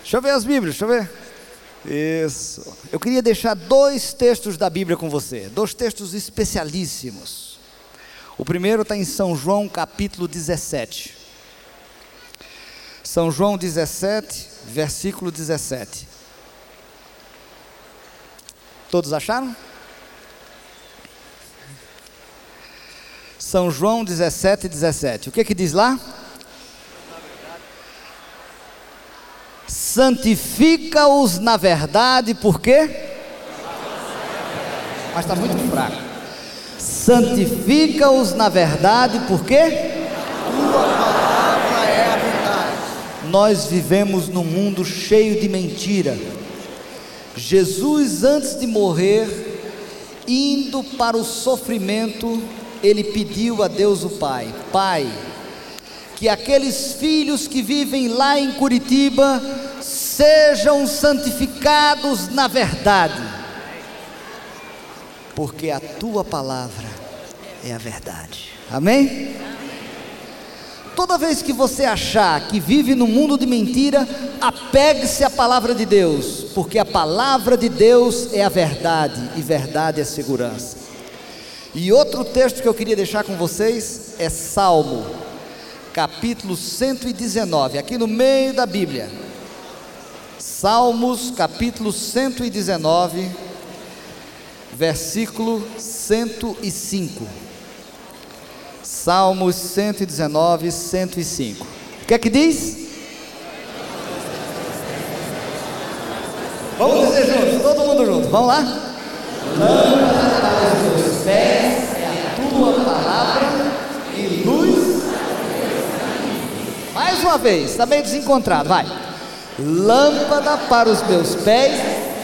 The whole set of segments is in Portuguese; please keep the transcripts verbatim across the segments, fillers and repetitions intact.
Deixa eu ver as Bíblias, deixa eu ver. Isso. Eu queria deixar dois textos da Bíblia com você, dois textos especialíssimos. O primeiro está em São João capítulo dezessete. São João dezessete, versículo dezessete. Todos acharam? São João dezessete, dezessete. O que que diz lá? Santifica-os na verdade, por quê? Mas está muito fraco. Santifica-os na verdade, por quê? Tua palavra é a verdade. Nós vivemos num mundo cheio de mentira. Jesus, antes de morrer, indo para o sofrimento, ele pediu a Deus o Pai: Pai, que aqueles filhos que vivem lá em Curitiba sejam santificados na verdade, porque a tua palavra é a verdade. Amém? Toda vez que você achar que vive num mundo de mentira, apegue-se à palavra de Deus, porque a palavra de Deus é a verdade, e verdade é segurança. E outro texto que eu queria deixar com vocês é Salmo capítulo cento e dezenove, aqui no meio da Bíblia. Salmos capítulo cento e dezenove, versículo cento e cinco. Salmos cento e dezenove, cento e cinco. O que é que diz? Vamos dizer juntos, todo mundo junto, vamos lá? Lâmpada para os meus pés é a tua palavra e luz. Mais uma vez, está meio desencontrado, vai. Lâmpada para os meus pés.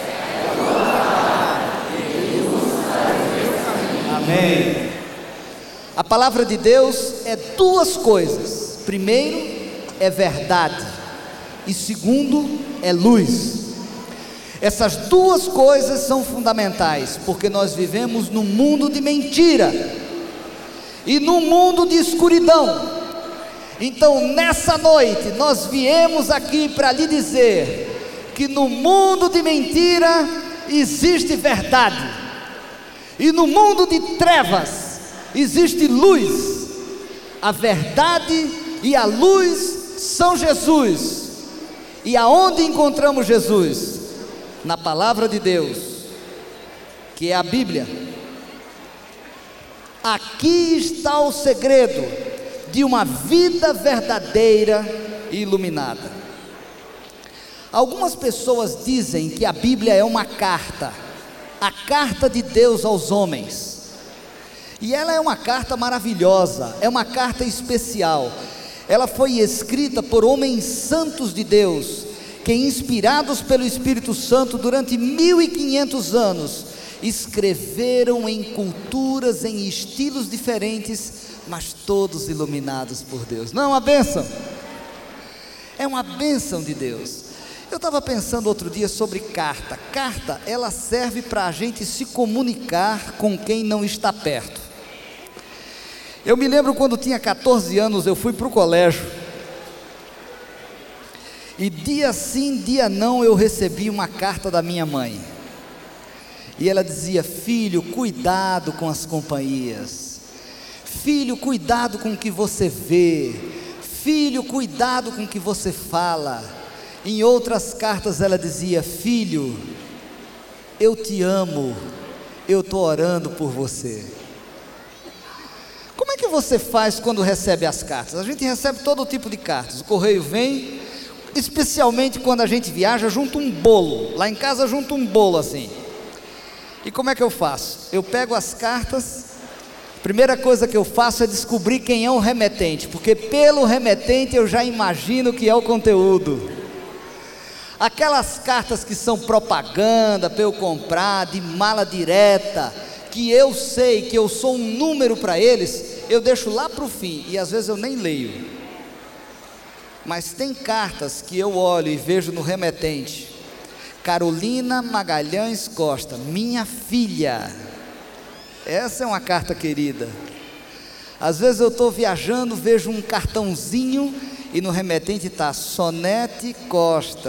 Amém. A palavra de Deus é duas coisas. Primeiro, é verdade. E segundo, é luz. Essas duas coisas são fundamentais, porque nós vivemos num mundo de mentira e num mundo de escuridão. Então, nessa noite, nós viemos aqui para lhe dizer que no mundo de mentira existe verdade, e no mundo de trevas existe luz. A verdade e a luz são Jesus. E aonde encontramos Jesus? Na palavra de Deus, que é a Bíblia. Aqui está o segredo de uma vida verdadeira e iluminada. Algumas pessoas dizem que a Bíblia é uma carta, a carta de Deus aos homens. E ela é uma carta maravilhosa, é uma carta especial. Ela foi escrita por homens santos de Deus, que, inspirados pelo Espírito Santo durante mil e quinhentos anos, escreveram em culturas, em estilos diferentes, mas todos iluminados por Deus. Não é uma bênção? É uma bênção de Deus. Eu estava pensando outro dia sobre carta. Carta, ela serve para a gente se comunicar com quem não está perto. Eu me lembro quando tinha quatorze anos, eu fui para o colégio. E dia sim, dia não, eu recebi uma carta da minha mãe. E ela dizia: filho, cuidado com as companhias. Filho, cuidado com o que você vê. Filho, cuidado com o que você fala. Em outras cartas ela dizia: filho, eu te amo, eu estou orando por você. Como é que você faz quando recebe as cartas? A gente recebe todo tipo de cartas. O correio vem, especialmente quando a gente viaja, junto um bolo. Lá em casa junto um bolo assim. E como é que eu faço? Eu pego as cartas, a primeira coisa que eu faço é descobrir quem é o remetente, porque pelo remetente eu já imagino que é o conteúdo. Aquelas cartas que são propaganda para eu comprar, de mala direta, que eu sei que eu sou um número para eles, eu deixo lá para o fim, e às vezes eu nem leio. Mas tem cartas que eu olho e vejo no remetente: Carolina Magalhães Costa, minha filha. Essa é uma carta querida. Às vezes eu estou viajando, vejo um cartãozinho, e no remetente está Sonete Costa, minha filha. Essa é uma carta querida. Às vezes eu estou viajando, vejo um cartãozinho, e no remetente está Sonete Costa, minha filha. Essa é uma carta querida. Às vezes eu estou viajando, vejo um cartãozinho, e no remetente está Sonete Costa,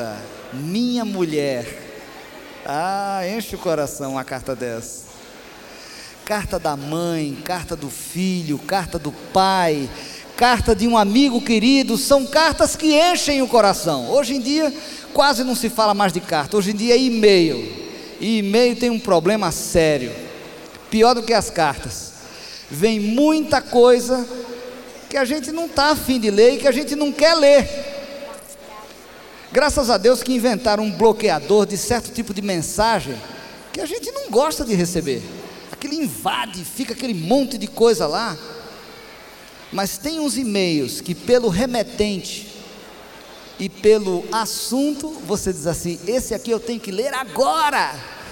minha mulher. Ah, enche o coração uma carta dessa. Carta da mãe, carta do filho, carta do pai, carta de um amigo querido, são cartas que enchem o coração. Hoje em dia quase não se fala mais de carta, hoje em dia é e-mail, e e-mail tem um problema sério, pior do que as cartas, vem muita coisa que a gente não está afim de ler e que a gente não quer ler. Graças a Deus que inventaram um bloqueador de certo tipo de mensagem que a gente não gosta de receber. Aquilo invade, fica aquele monte de coisa lá. Mas tem uns e-mails que pelo remetente e pelo assunto, você diz assim, esse aqui eu tenho que ler agora.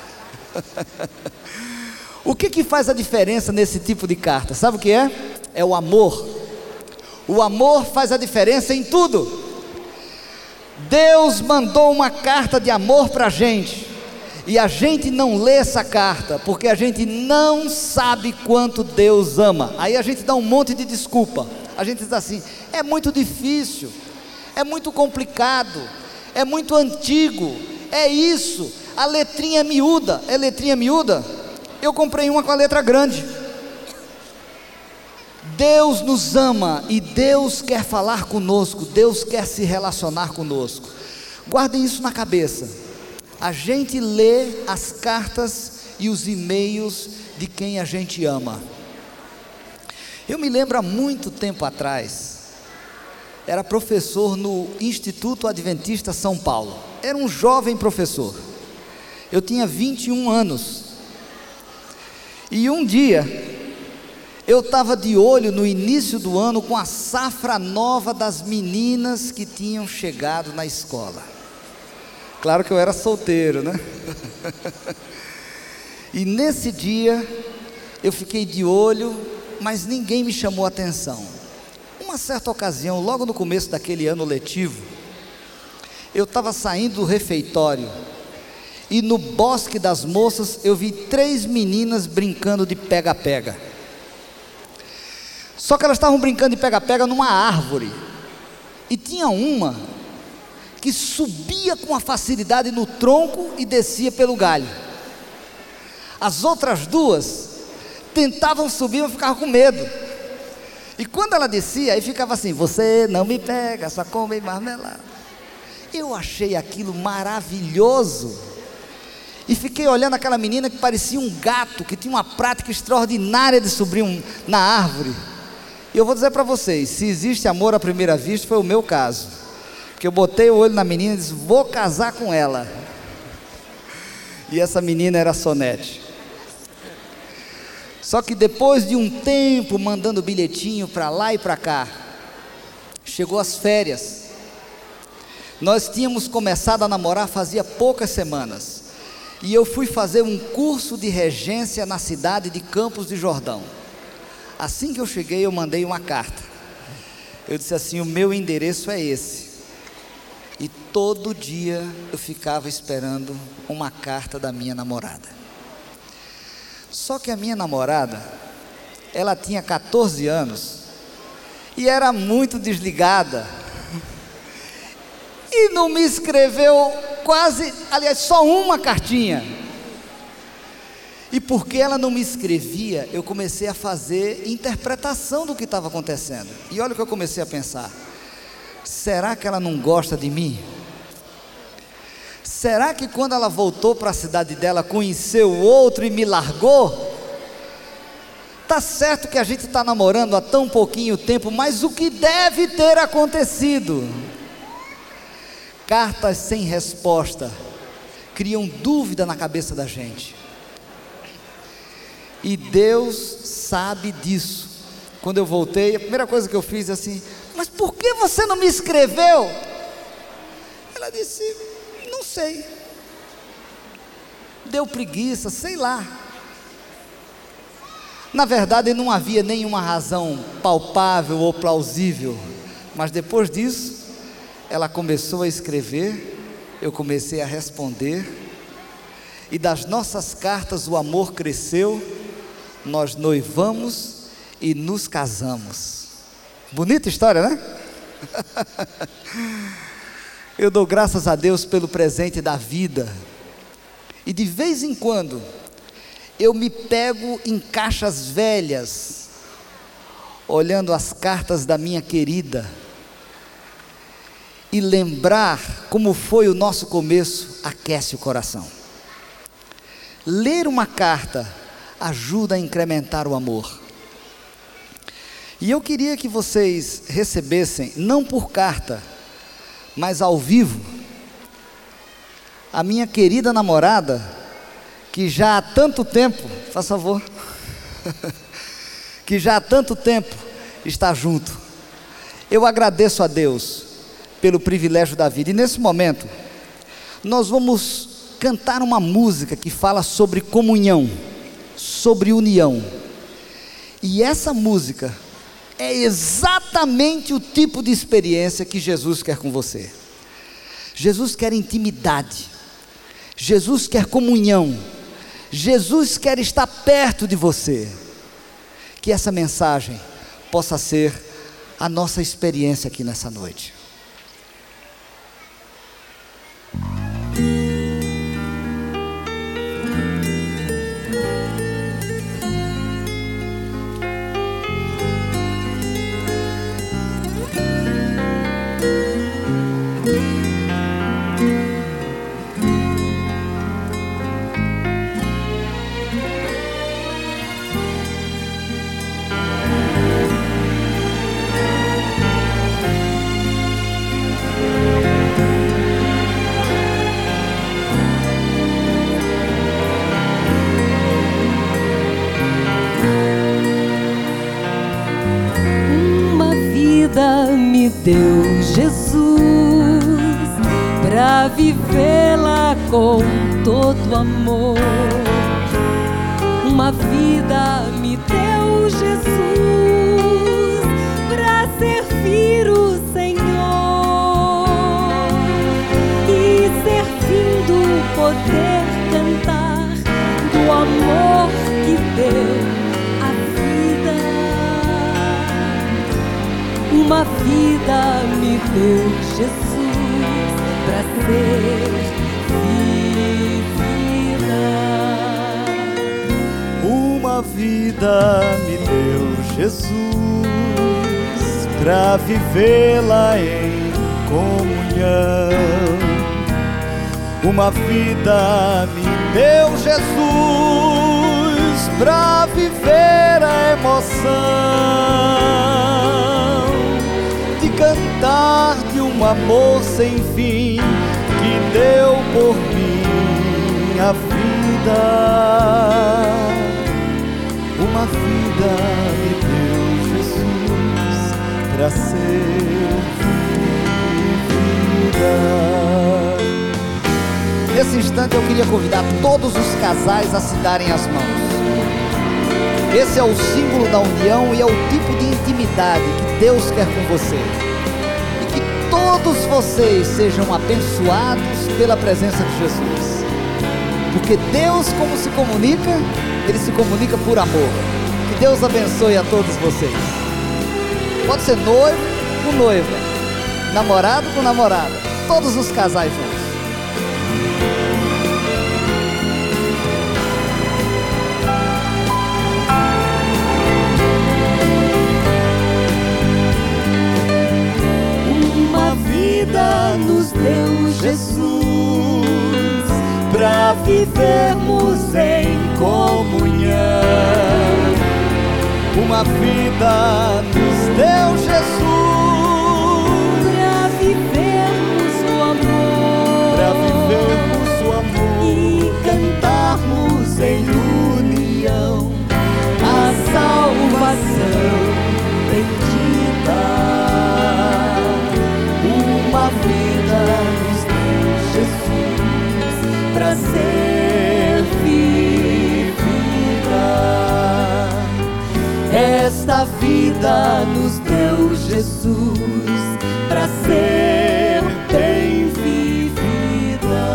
O que que faz a diferença nesse tipo de carta? Sabe o que é? É o amor. O amor faz a diferença em tudo. Deus mandou uma carta de amor para a gente, e a gente não lê essa carta, porque a gente não sabe quanto Deus ama. Aí a gente dá um monte de desculpa, a gente diz assim, é muito difícil, é muito complicado, é muito antigo, é isso, a letrinha é miúda. É letrinha miúda? Eu comprei uma com a letra grande. Deus nos ama e Deus quer falar conosco, Deus quer se relacionar conosco. Guardem isso na cabeça. A gente lê as cartas e os e-mails de quem a gente ama. Eu me lembro há muito tempo atrás, era professor no Instituto Adventista São Paulo, era um jovem professor, eu tinha vinte e um anos, e um dia, eu estava de olho no início do ano com a safra nova das meninas que tinham chegado na escola. Claro que eu era solteiro, né? E nesse dia, eu fiquei de olho, mas ninguém me chamou a atenção. Uma certa ocasião, logo no começo daquele ano letivo, eu estava saindo do refeitório, e no Bosque das Moças, eu vi três meninas brincando de pega-pega. Só que elas estavam brincando de pega-pega numa árvore, e tinha uma que subia com uma facilidade no tronco e descia pelo galho. As outras duas tentavam subir, mas ficavam com medo. E quando ela descia, aí ficava assim, você não me pega, só come marmelada. Eu achei aquilo maravilhoso, e fiquei olhando aquela menina que parecia um gato, que tinha uma prática extraordinária de subir um, na árvore. E eu vou dizer para vocês, se existe amor à primeira vista, foi o meu caso, porque eu botei o olho na menina e disse, vou casar com ela, e essa menina era a Sonete. Só que depois de um tempo, mandando bilhetinho para lá e para cá, chegou as férias, nós tínhamos começado a namorar fazia poucas semanas, e eu fui fazer um curso de regência na cidade de Campos de Jordão. Assim que eu cheguei, eu mandei uma carta. Eu disse assim, o meu endereço é esse. E todo dia eu ficava esperando uma carta da minha namorada. Só que a minha namorada, ela tinha quatorze anos e era muito desligada. E não me escreveu quase, aliás, só uma cartinha. E porque ela não me escrevia, eu comecei a fazer interpretação do que estava acontecendo. E olha o que eu comecei a pensar. Será que ela não gosta de mim? Será que quando ela voltou para a cidade dela, conheceu outro e me largou? Tá certo que a gente está namorando há tão pouquinho tempo, mas o que deve ter acontecido? Cartas sem resposta criam dúvida na cabeça da gente. E Deus sabe disso. Quando eu voltei, a primeira coisa que eu fiz é assim, mas por que você não me escreveu? Ela disse, não sei. Deu preguiça, sei lá. Na verdade não havia nenhuma razão palpável ou plausível. Mas depois disso, ela começou a escrever, eu comecei a responder. E das nossas cartas o amor cresceu. Nós noivamos e nos casamos. Bonita história, né? Eu dou graças a Deus pelo presente da vida. E de vez em quando, eu me pego em caixas velhas, olhando as cartas da minha querida, e lembrar como foi o nosso começo aquece o coração. Ler uma carta ajuda a incrementar o amor. E eu queria que vocês recebessem, não por carta, mas ao vivo, a minha querida namorada, que já há tanto tempo, faz favor, que já há tanto tempo está junto. Eu agradeço a Deus pelo privilégio da vida. E nesse momento, nós vamos cantar uma música que fala sobre comunhão, sobre união. E essa música é exatamente o tipo de experiência que Jesus quer com você. Jesus quer intimidade, Jesus quer comunhão, Jesus quer estar perto de você. Que essa mensagem possa ser a nossa experiência aqui nessa noite. Me deu Jesus pra vivê-la com todo amor. Uma vida me deu Jesus pra servir o Senhor e servindo poder cantar do amor que deu. Uma vida me deu Jesus pra ser vivida. Uma vida me deu Jesus pra vivê-la em comunhão. Uma vida me deu Jesus pra viver a emoção cantar de um amor sem fim que deu por mim a vida. Uma vida me deu Jesus para ser vivida. Nesse instante eu queria convidar todos os casais a se darem as mãos. Esse é o símbolo da união e é o tipo de intimidade que Deus quer com você. E que todos vocês sejam abençoados pela presença de Jesus. Porque Deus, como se comunica, Ele se comunica por amor. Que Deus abençoe a todos vocês. Pode ser noivo com noiva, namorado com namorada, todos os casais juntos. Nos deu Jesus pra vivermos em comunhão. Uma vida nos deu Jesus pra vivermos o amor, pra vivermos o amor e cantarmos em união a salvação bendita. Uma vida nos deu Jesus pra ser vivida. Esta vida nos deu Jesus pra ser bem vivida.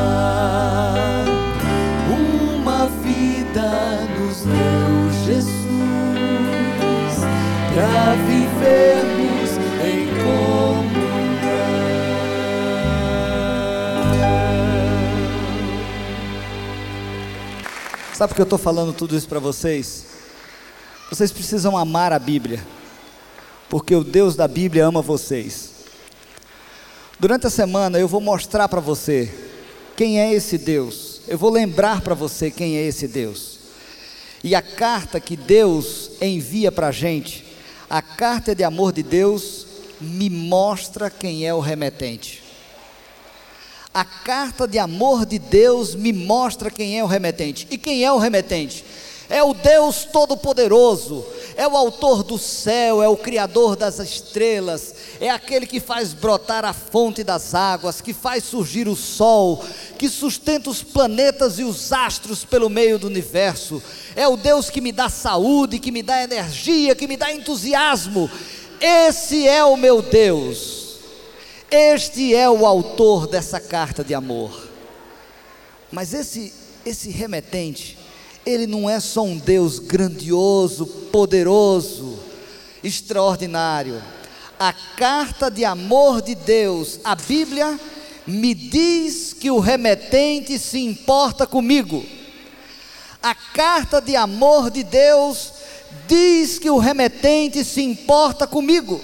Uma vida nos deu Jesus pra vivermos em comunhão. Sabe por que eu estou falando tudo isso para vocês? Vocês precisam amar a Bíblia, porque o Deus da Bíblia ama vocês. Durante a semana eu vou mostrar para você quem é esse Deus. Eu vou lembrar para você quem é esse Deus. E a carta que Deus envia para a gente, a carta de amor de Deus, me mostra quem é o remetente. A carta de amor de Deus me mostra quem é o remetente. E quem é o remetente? É o Deus Todo-Poderoso, é o autor do céu, é o Criador das estrelas, é aquele que faz brotar a fonte das águas, que faz surgir o sol, que sustenta os planetas e os astros pelo meio do universo. É o Deus que me dá saúde, que me dá energia, que me dá entusiasmo. Esse é o meu Deus. Este é o autor dessa carta de amor. Mas esse, esse remetente, ele não é só um Deus grandioso, poderoso, extraordinário. A carta de amor de Deus, a Bíblia, me diz que o remetente se importa comigo. A carta de amor de Deus diz que o remetente se importa comigo.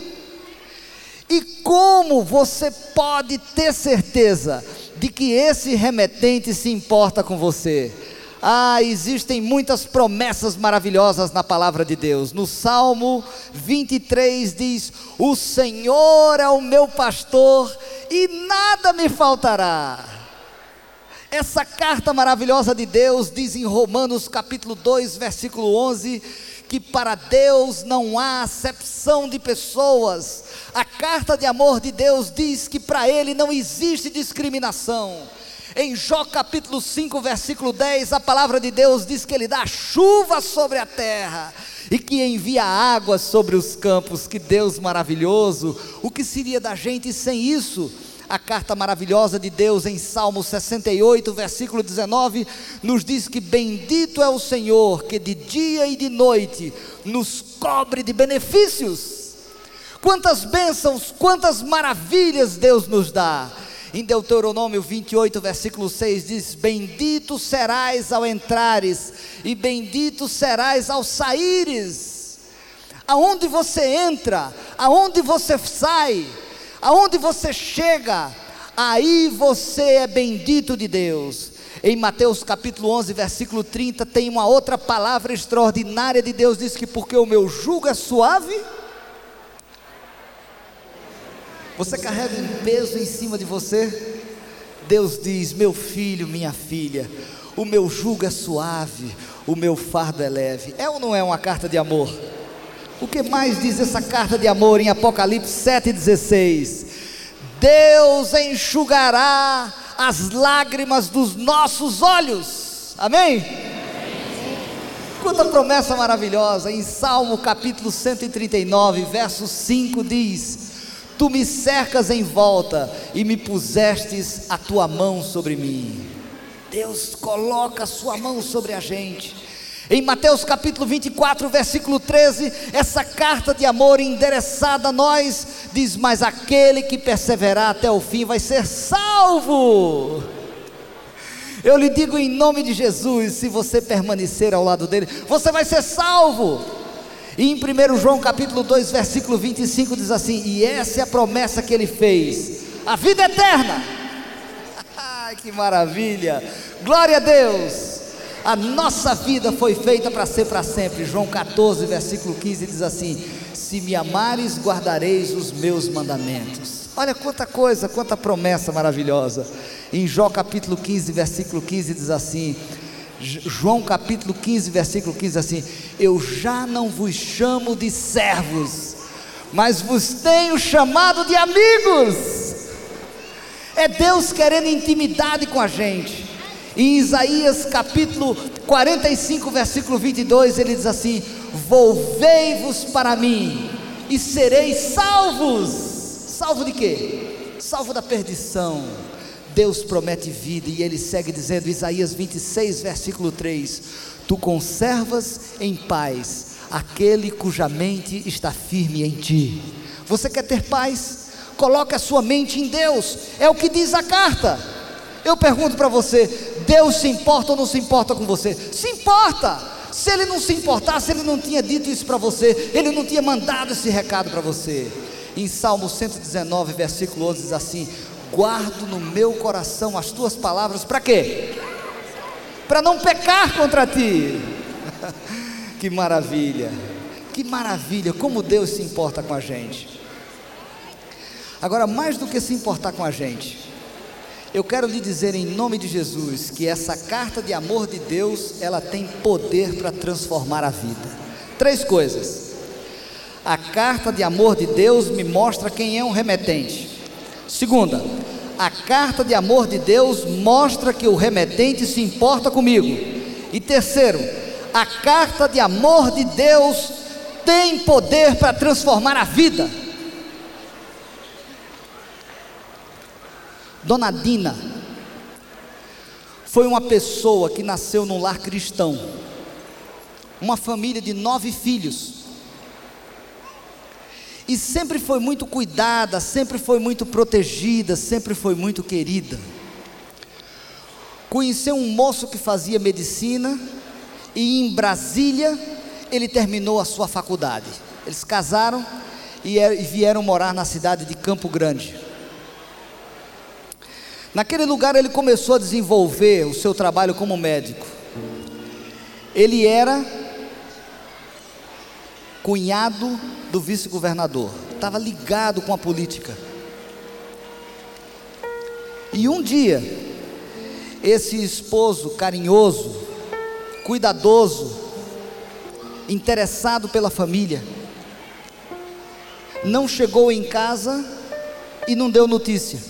E como você pode ter certeza de que esse remetente se importa com você? Ah, existem muitas promessas maravilhosas na palavra de Deus. No Salmo vinte e três diz: o Senhor é o meu pastor e nada me faltará. Essa carta maravilhosa de Deus diz em Romanos capítulo dois, versículo onze, que para Deus não há acepção de pessoas. A carta de amor de Deus diz que para Ele não existe discriminação. Em Jó capítulo cinco, versículo dez, a palavra de Deus diz que Ele dá chuva sobre a terra e que envia água sobre os campos. Que Deus maravilhoso! O que seria da gente sem isso? A carta maravilhosa de Deus em Salmo sessenta e oito, versículo dezenove, nos diz que bendito é o Senhor, que de dia e de noite nos cobre de benefícios. Quantas bênçãos, quantas maravilhas Deus nos dá. Em Deuteronômio vinte e oito, versículo seis diz: bendito serás ao entrares e bendito serás ao saíres. Aonde você entra, aonde você sai, aonde você chega, aí você é bendito de Deus. Em Mateus capítulo onze, versículo trinta, tem uma outra palavra extraordinária de Deus, diz que porque o meu jugo é suave. Você carrega um peso em cima de você? Deus diz: meu filho, minha filha, o meu jugo é suave, o meu fardo é leve. É ou não é uma carta de amor? O que mais diz essa carta de amor em Apocalipse sete, dezesseis? Deus enxugará as lágrimas dos nossos olhos. Amém? Quanta promessa maravilhosa. Em Salmo capítulo cento e trinta e nove, verso cinco diz: tu me cercas em volta e me pusestes a tua mão sobre mim. Deus coloca a sua mão sobre a gente. Em Mateus capítulo vinte e quatro, versículo treze, essa carta de amor endereçada a nós, diz: mas aquele que perseverar até o fim vai ser salvo. Eu lhe digo em nome de Jesus, se você permanecer ao lado dele, você vai ser salvo. E em primeiro João capítulo dois, versículo vinte e cinco diz assim: e essa é a promessa que ele fez, a vida eterna. Ai, que maravilha, glória a Deus. A nossa vida foi feita para ser para sempre. João catorze, versículo quinze diz assim: se me amares, guardareis os meus mandamentos. Olha quanta coisa, quanta promessa maravilhosa. Em Jó capítulo quinze, versículo quinze diz assim, João capítulo quinze, versículo quinze assim: eu já não vos chamo de servos, mas vos tenho chamado de amigos. É Deus querendo intimidade com a gente. Em Isaías capítulo quarenta e cinco, versículo vinte e dois, ele diz assim: volvei-vos para mim e sereis salvos. Salvo de quê? Salvo da perdição. Deus promete vida, e ele segue dizendo, Isaías vinte e seis, versículo três: tu conservas em paz aquele cuja mente está firme em ti. Você quer ter paz? Coloque a sua mente em Deus, é o que diz a carta. Eu pergunto para você: Deus se importa ou não se importa com você? Se importa. Se Ele não se importasse, Ele não tinha dito isso para você, Ele não tinha mandado esse recado para você. Em Salmo cento e dezenove, versículo onze, diz assim: guardo no meu coração as tuas palavras, para quê? Para não pecar contra ti. Que maravilha, que maravilha, como Deus se importa com a gente. Agora, mais do que se importar com a gente, eu quero lhe dizer em nome de Jesus, que essa carta de amor de Deus, ela tem poder para transformar a vida. Três coisas. A carta de amor de Deus me mostra quem é um remetente. Segunda, a carta de amor de Deus mostra que o remetente se importa comigo. E terceiro, a carta de amor de Deus tem poder para transformar a vida. Dona Dina foi uma pessoa que nasceu num lar cristão, uma família de nove filhos, e sempre foi muito cuidada, sempre foi muito protegida, sempre foi muito querida. Conheceu um moço que fazia medicina, e em Brasília ele terminou a sua faculdade. Eles casaram e vieram morar na cidade de Campo Grande. Naquele lugar ele começou a desenvolver o seu trabalho como médico. Ele era cunhado do vice-governador, estava ligado com a política. E um dia, esse esposo carinhoso, cuidadoso, interessado pela família, não chegou em casa e não deu notícia.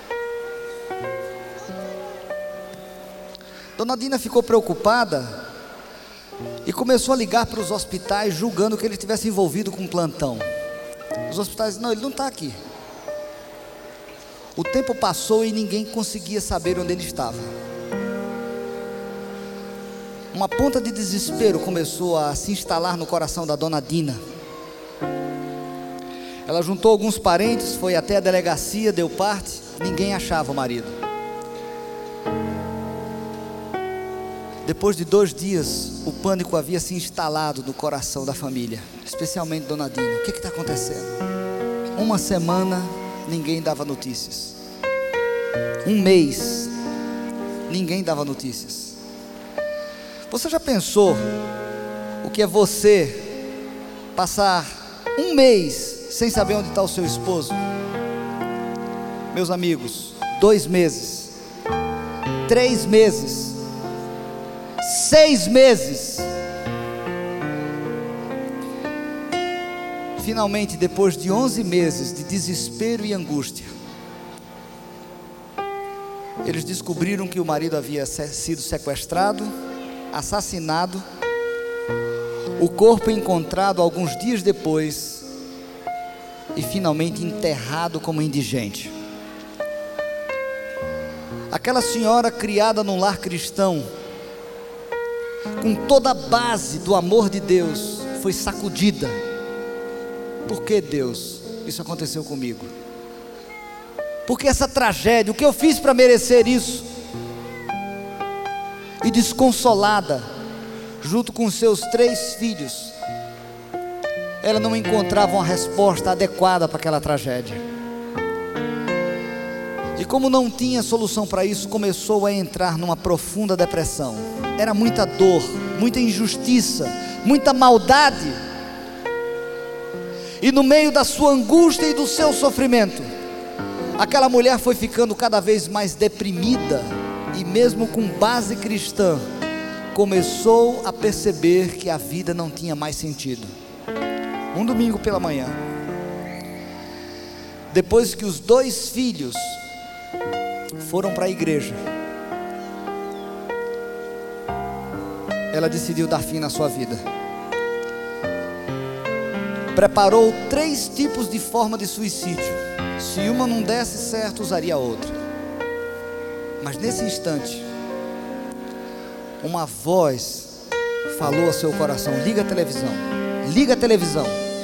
Dona Dina ficou preocupada e começou a ligar para os hospitais, julgando que ele estivesse envolvido com um plantão. Os hospitais, não, ele não está aqui. O tempo passou e ninguém conseguia saber onde ele estava. Uma ponta de desespero começou a se instalar no coração da Dona Dina. Ela juntou alguns parentes, foi até a delegacia, deu parte, ninguém achava o marido. Depois de dois dias, o pânico havia se instalado no coração da família, especialmente Dona Dina. O que está acontecendo? Uma semana, ninguém dava notícias. Um mês, ninguém dava notícias. Você já pensou o que é você passar um mês sem saber onde está o seu esposo? Meus amigos, dois meses, três meses, seis meses. Finalmente, depois de onze meses de desespero e angústia, eles descobriram que o marido havia sido sequestrado, assassinado, o corpo encontrado alguns dias depois e finalmente enterrado como indigente. Aquela senhora criada num lar cristão, com toda a base do amor de Deus, foi sacudida. Por que, Deus, isso aconteceu comigo? Por que essa tragédia? O que eu fiz para merecer isso? E desconsolada, junto com seus três filhos, ela não encontrava uma resposta adequada para aquela tragédia. E como não tinha solução para isso, começou a entrar numa profunda depressão. Era muita dor, muita injustiça, muita maldade. E no meio da sua angústia e do seu sofrimento, aquela mulher foi ficando cada vez mais deprimida. E mesmo com base cristã, começou a perceber que a vida não tinha mais sentido. Um domingo pela manhã, depois que os dois filhos foram para a igreja, ela decidiu dar fim na sua vida. Preparou três tipos de forma de suicídio. Se uma não desse certo, usaria a outra. Mas nesse instante, uma voz falou ao seu coração: liga a televisão, liga a televisão.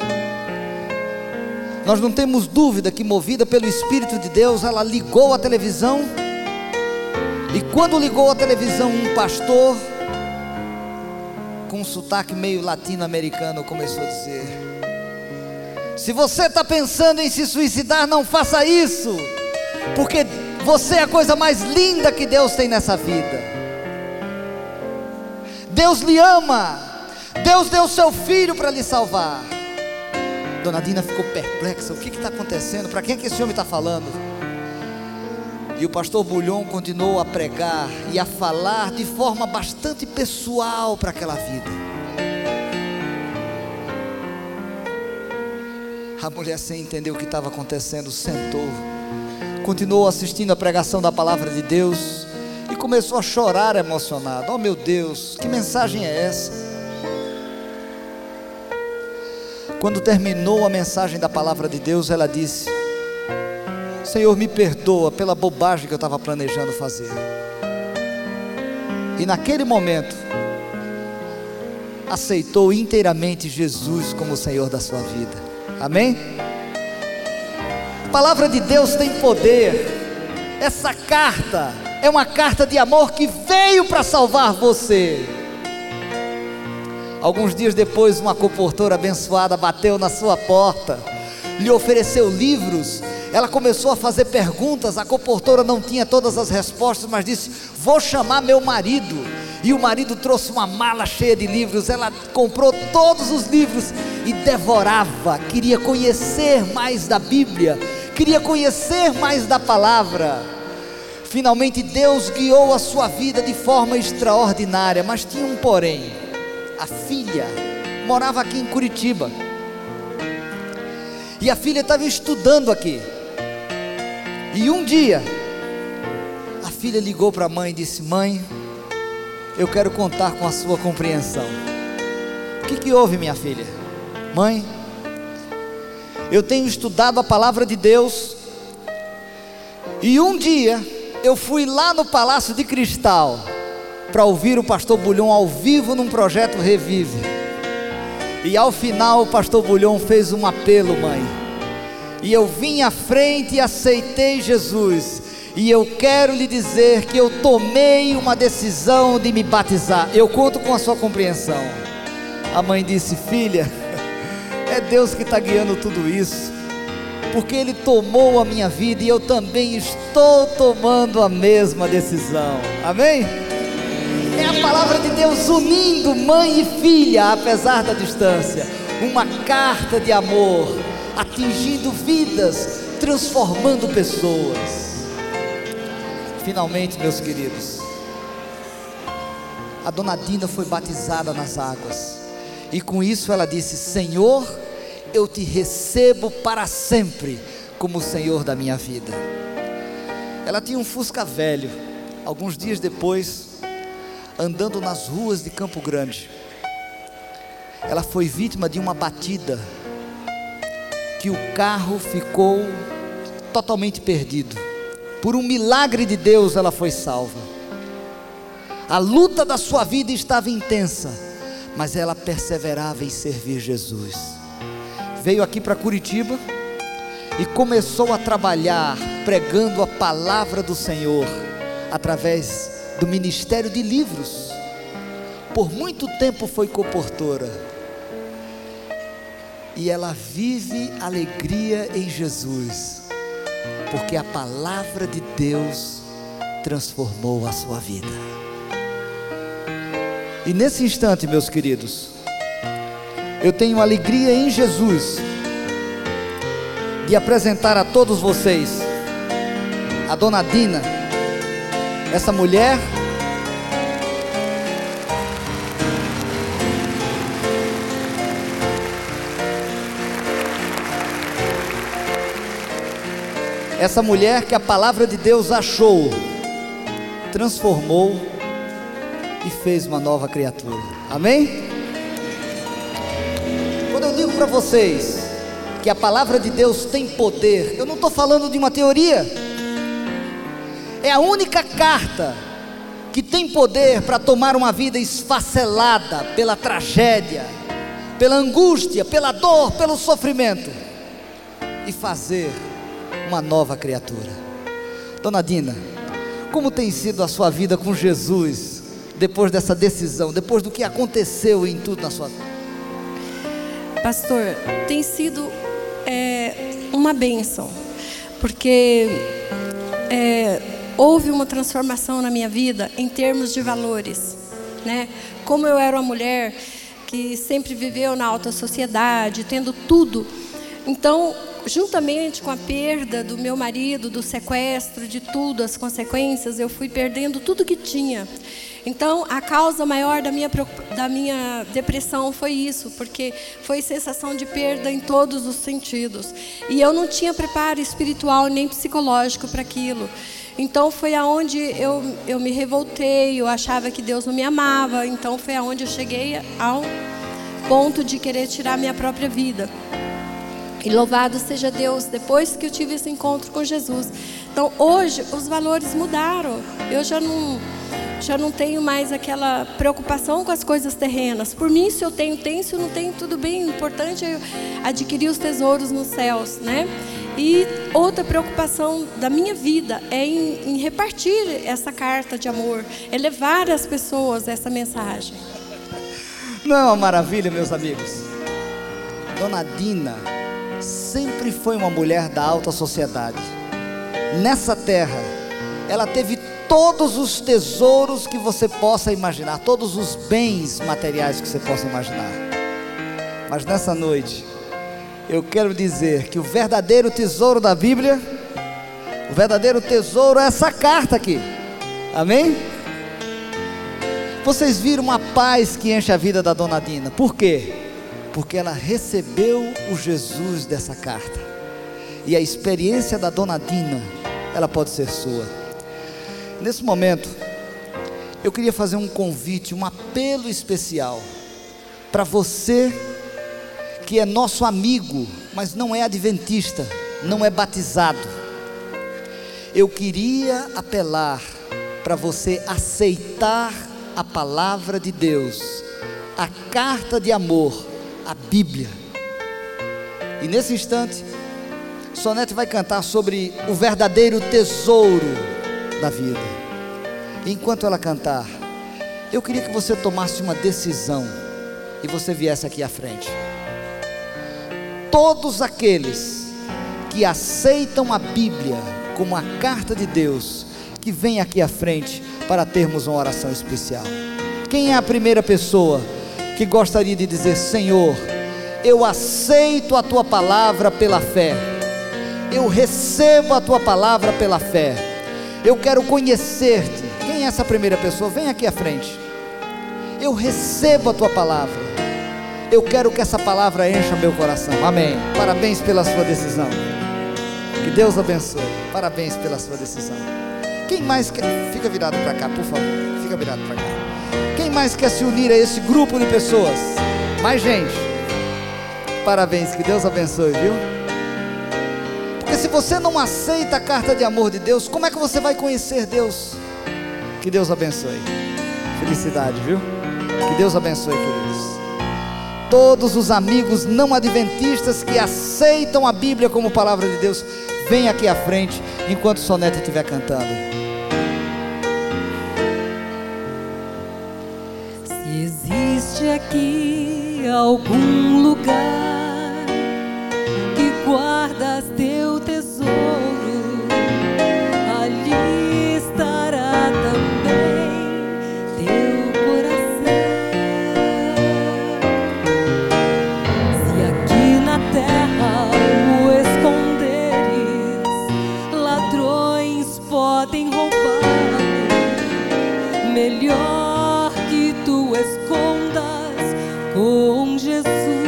Nós não temos dúvida que, movida pelo Espírito de Deus, ela ligou a televisão E quando ligou a televisão, um pastor com um sotaque meio latino-americano começou a dizer: se você está pensando em se suicidar, não faça isso, porque você é a coisa mais linda que Deus tem nessa vida. Deus lhe ama, Deus deu seu filho para lhe salvar. Dona Dina ficou perplexa: o que está acontecendo? Para quem é que esse homem está falando? E o pastor Bulhon continuou a pregar e a falar de forma bastante pessoal para aquela vida. A mulher, sem entender o que estava acontecendo, sentou, continuou assistindo a pregação da palavra de Deus e começou a chorar emocionada. Oh meu Deus, que mensagem é essa? Quando terminou a mensagem da palavra de Deus, ela disse: Senhor, me perdoa pela bobagem que eu estava planejando fazer. E naquele momento aceitou inteiramente Jesus como o Senhor da sua vida. Amém? A palavra de Deus tem poder. Essa carta é uma carta de amor que veio para salvar você. Alguns dias depois, uma comportora abençoada bateu na sua porta, lhe ofereceu livros. Ela começou a fazer perguntas. A comportora não tinha todas as respostas, mas disse: vou chamar meu marido. E o marido trouxe uma mala cheia de livros. Ela comprou todos os livros e devorava. Queria conhecer mais da Bíblia, queria conhecer mais da palavra. Finalmente Deus guiou a sua vida de forma extraordinária. Mas tinha um porém. A filha morava aqui em Curitiba, e a filha estava estudando aqui. E um dia a filha ligou para a mãe e disse: mãe, eu quero contar com a sua compreensão. O que que houve, minha filha? Mãe, eu tenho estudado a palavra de Deus, e um dia eu fui lá no Palácio de Cristal para ouvir o pastor Bulhon ao vivo num projeto Revive. E ao final o pastor Bulhon fez um apelo, mãe, e eu vim à frente e aceitei Jesus. E eu quero lhe dizer que eu tomei uma decisão de me batizar. Eu conto com a sua compreensão. A mãe disse: filha, é Deus que está guiando tudo isso, porque Ele tomou a minha vida e eu também estou tomando a mesma decisão. Amém? É a palavra de Deus unindo mãe e filha, apesar da distância. Uma carta de amor, atingindo vidas, transformando pessoas. Finalmente, meus queridos, a dona Dina foi batizada nas águas, e com isso ela disse: Senhor, eu te recebo para sempre como o Senhor da minha vida. Ela tinha um Fusca velho. Alguns dias depois, andando nas ruas de Campo Grande, ela foi vítima de uma batida, que o carro ficou totalmente perdido. Por um milagre de Deus ela foi salva. A luta da sua vida estava intensa, mas ela perseverava em servir Jesus. Veio aqui para Curitiba e começou a trabalhar pregando a palavra do Senhor através do ministério de livros. Por muito tempo foi comportora, e ela vive alegria em Jesus, porque a palavra de Deus transformou a sua vida. E nesse instante, meus queridos, eu tenho alegria em Jesus de apresentar a todos vocês a dona Dina. Essa mulher Essa mulher que a palavra de Deus achou, transformou e fez uma nova criatura. Amém? Quando eu digo para vocês que a palavra de Deus tem poder, eu não estou falando de uma teoria. É a única carta que tem poder para tomar uma vida esfacelada pela tragédia, pela angústia, pela dor, pelo sofrimento, e fazer uma nova criatura. Dona Dina, Como tem sido a sua vida com Jesus, depois dessa decisão, depois do que aconteceu em tudo na sua vida? Pastor, tem sido é, uma bênção, porque é, houve uma transformação na minha vida em termos de valores, né? Como eu era uma mulher que sempre viveu na alta sociedade, tendo tudo, então, juntamente com a perda do meu marido, do sequestro, de tudo, as consequências, eu fui perdendo tudo que tinha. Então, a causa maior da minha, da minha depressão foi isso, porque foi sensação de perda em todos os sentidos. E eu não tinha preparo espiritual nem psicológico para aquilo. Então, foi aonde eu, eu me revoltei, eu achava que Deus não me amava. Então, foi aonde eu cheguei ao ponto de querer tirar minha própria vida. E louvado seja Deus, depois que eu tive esse encontro com Jesus. Então, hoje, os valores mudaram. Eu já não, já não tenho mais aquela preocupação com as coisas terrenas. Por mim, se eu tenho, tenho. Se eu não tenho, tudo bem. O importante é adquirir os tesouros nos céus, né? E outra preocupação da minha vida é em, em repartir essa carta de amor. É levar às pessoas essa mensagem. Não é uma maravilha, meus amigos? Dona Dina sempre foi uma mulher da alta sociedade. Nessa terra, ela teve todos os tesouros que você possa imaginar, todos os bens materiais que você possa imaginar. Mas nessa noite, eu quero dizer que o verdadeiro tesouro da Bíblia, o verdadeiro tesouro é essa carta aqui. Amém? Vocês viram uma paz que enche a vida da Dona Dina. Por quê? Porque ela recebeu o Jesus dessa carta. E a experiência da Dona Dina, ela pode ser sua. Nesse momento, eu queria fazer um convite, um apelo especial para você que é nosso amigo, mas não é adventista, não é batizado. Eu queria apelar para você aceitar a palavra de Deus, a carta de amor, a Bíblia. E nesse instante, Sonete vai cantar sobre o verdadeiro tesouro da vida. E enquanto ela cantar, eu queria que você tomasse uma decisão e você viesse aqui à frente. Todos aqueles que aceitam a Bíblia como a carta de Deus, que vem aqui à frente para termos uma oração especial. Quem é a primeira pessoa que gostaria de dizer: Senhor, eu aceito a Tua palavra pela fé, eu recebo a Tua palavra pela fé, eu quero conhecer-te? Quem é essa primeira pessoa? Vem aqui à frente. Eu recebo a Tua palavra, eu quero que essa palavra encha meu coração. Amém. Parabéns pela sua decisão. Que Deus abençoe. Parabéns pela sua decisão. Quem mais quer? Fica virado para cá, por favor. Fica virado para cá. Quem mais quer se unir a esse grupo de pessoas? Mais gente. Parabéns, que Deus abençoe, viu? Porque se você não aceita a carta de amor de Deus, como é que você vai conhecer Deus? Que Deus abençoe. Felicidade, viu? Que Deus abençoe, queridos. Todos os amigos não adventistas que aceitam a Bíblia como palavra de Deus, vem aqui à frente enquanto o Sonete estiver cantando. Se existe aqui algum lugar que guardas teu tesouro, ali estará também teu coração. Se aqui na terra o esconderes, ladrões podem roubar. Melhor que tu escondas com Jesus.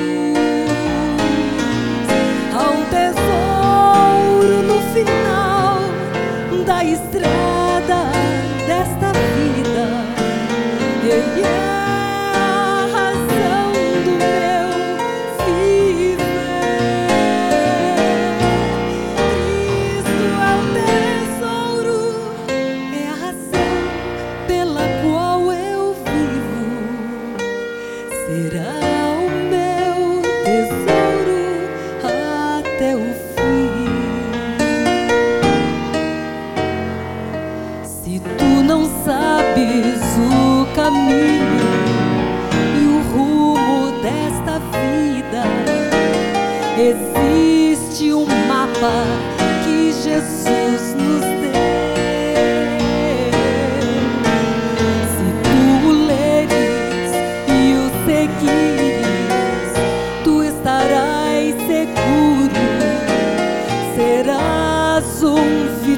Há um tesouro no final da estrada desta vida. Ele é a razão do meu viver. Cristo é o tesouro, é a razão pela qual eu vivo. Será o meu tesouro até o fim.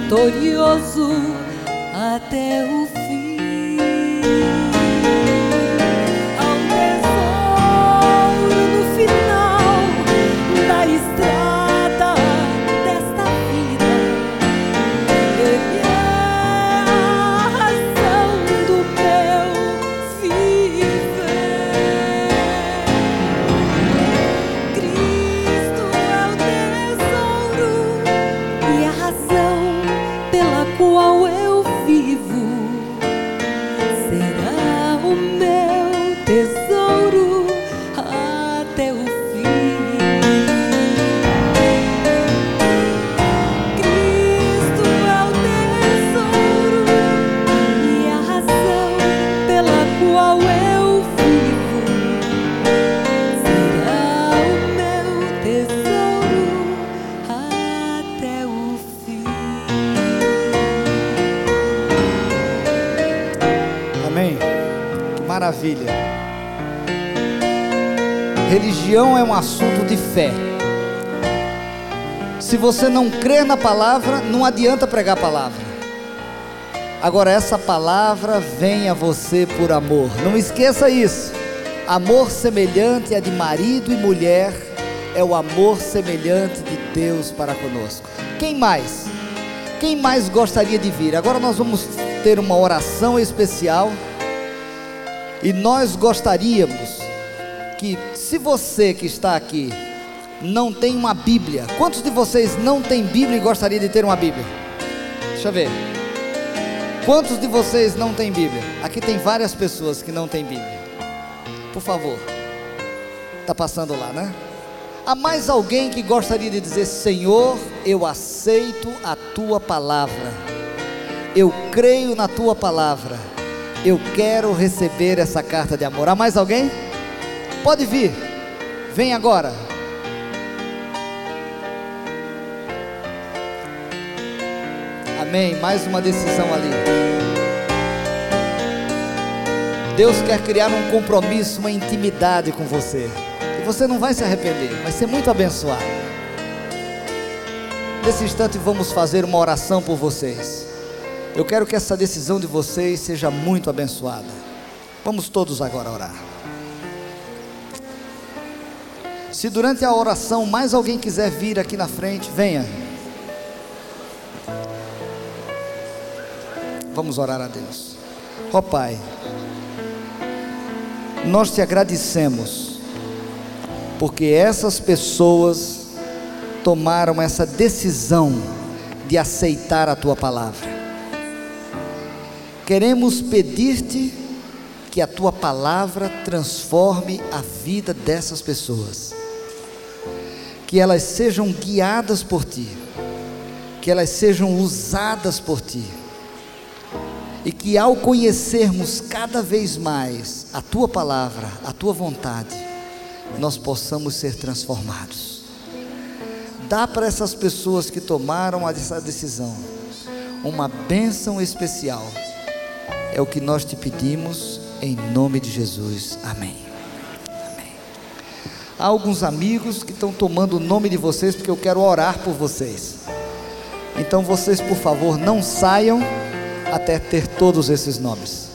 vitorioso até o fim. Há um tesouro no final da estrada desta vida. Ele é a razão do meu viver. Cristo é o tesouro e a razão pela qual eu vivo. Será o meu tesouro até o fim. Cristo é o tesouro e a razão pela qual eu vivo. Será o meu tesouro até o fim. Amém? Que maravilha. Religião é um assunto de fé. Se você não crer na palavra, não adianta pregar a palavra. Agora, essa palavra vem a você por amor. Não esqueça isso. Amor semelhante a de marido e mulher é o amor semelhante de Deus para conosco. Quem mais? Quem mais gostaria de vir? Agora nós vamos ter uma oração especial. E nós gostaríamos que, se você que está aqui não tem uma Bíblia, quantos de vocês não tem Bíblia e gostaria de ter uma Bíblia? Deixa eu ver. Quantos de vocês não tem Bíblia? Aqui tem várias pessoas que não têm Bíblia. Por favor. Está passando lá, né? Há mais alguém que gostaria de dizer: Senhor, eu aceito a Tua palavra. Eu creio na Tua palavra. Eu quero receber essa carta de amor. Há mais alguém? Pode vir. Vem agora. Amém. Mais uma decisão ali. Deus quer criar um compromisso, uma intimidade com você. E você não vai se arrepender. Vai ser muito abençoado. Nesse instante vamos fazer uma oração por vocês. Eu quero que essa decisão de vocês seja muito abençoada. Vamos todos agora orar. Se durante a oração mais alguém quiser vir aqui na frente, venha. Vamos orar a Deus. Ó Pai, nós te agradecemos, porque essas pessoas tomaram essa decisão de aceitar a Tua palavra. Queremos pedir-te que a Tua palavra transforme a vida dessas pessoas, que elas sejam guiadas por Ti, que elas sejam usadas por Ti, e que ao conhecermos cada vez mais a Tua palavra, a Tua vontade, nós possamos ser transformados. Dá para essas pessoas que tomaram essa decisão uma bênção especial. É o que nós te pedimos, em nome de Jesus, amém. Amém. Há alguns amigos que estão tomando o nome de vocês, porque eu quero orar por vocês. Então vocês, por favor, não saiam até ter todos esses nomes.